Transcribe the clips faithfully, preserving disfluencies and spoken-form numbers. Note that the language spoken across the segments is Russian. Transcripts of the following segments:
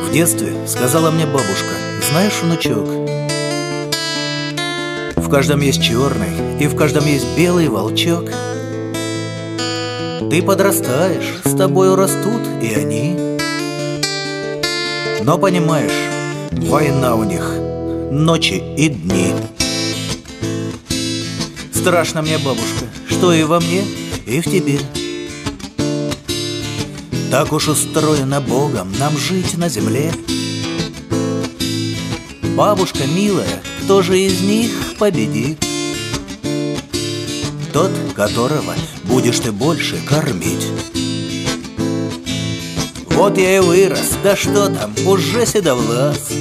В детстве сказала мне бабушка: знаешь, внучок, в каждом есть черный и в каждом есть белый волчок. Ты подрастаешь, с тобою растут и они. Но понимаешь, война у них ночи и дни. Страшно мне, бабушка, что и во мне, и в тебе. Так уж устроено Богом нам жить на земле. Бабушка милая, кто же из них победит? Тот, которого будешь ты больше кормить. Вот я и вырос, да что там, уже седовлас.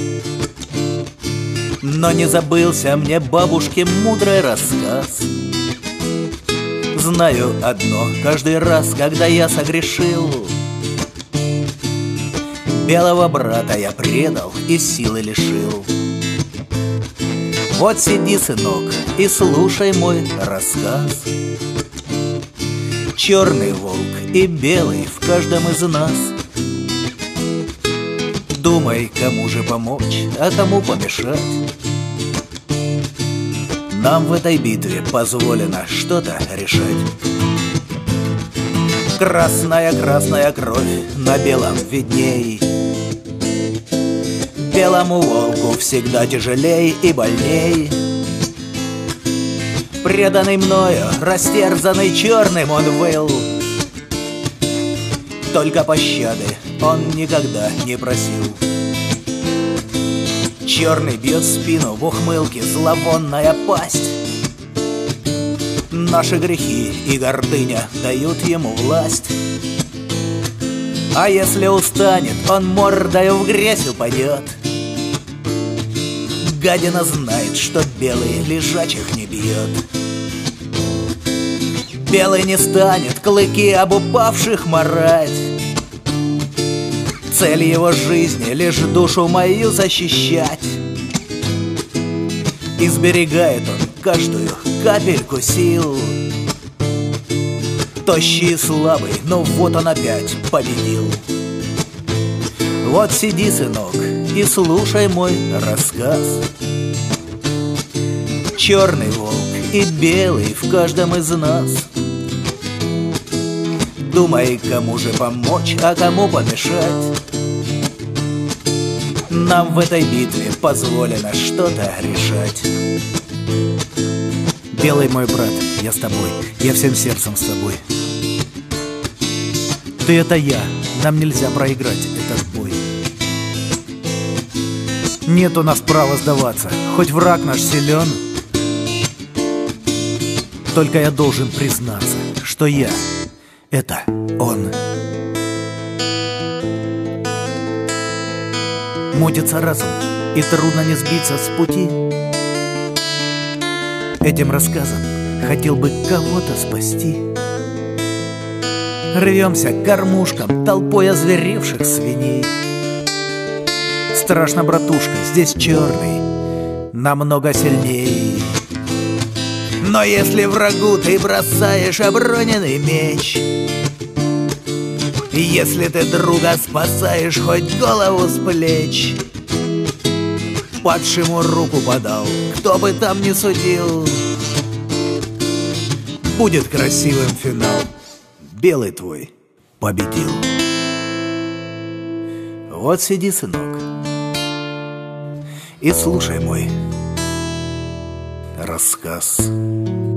Но не забылся мне бабушки мудрый рассказ. Знаю одно, каждый раз, когда я согрешил, белого брата я предал и силы лишил. Вот сиди, сынок, и слушай мой рассказ. Черный волк и белый в каждом из нас. Думай, кому же помочь, а кому помешать. Нам в этой битве позволено что-то решать. Красная-красная кровь на белом видней. Белому волку всегда тяжелей и больней. Преданный мною, растерзанный черным, он выл. Только пощады он никогда не просил. Черный бьет в спину в ухмылке зловонная пасть. Наши грехи и гордыня дают ему власть. А если устанет, он мордою в грязь упадет. Гадина знает, что белый лежачих не бьет. Белый не станет клыки об упавших марать. Цель его жизни лишь душу мою защищать. И сберегает он каждую капельку сил. Тощий и слабый, но вот он опять победил. Вот сиди, сынок, и слушай мой рассказ. Черный волк и белый в каждом из нас. Думай, кому же помочь, а кому помешать. Нам в этой битве позволено что-то решать. Белый мой брат, я с тобой, я всем сердцем с тобой. Ты — это я, нам нельзя проиграть этот бой. Нет у нас права сдаваться, хоть враг наш силен. Только я должен признаться, что я — это он. Мутится разум, и трудно не сбиться с пути. Этим рассказом хотел бы кого-то спасти. Рвемся к кормушкам толпой озверевших свиней. Страшно, братушка, здесь черный намного сильней. Но если врагу ты бросаешь оброненный меч, если ты друга спасаешь хоть голову с плеч, падшему руку подал, кто бы там ни судил, будет красивым финал. Белый твой победил. Вот сиди, сынок, и слушай мой рассказ.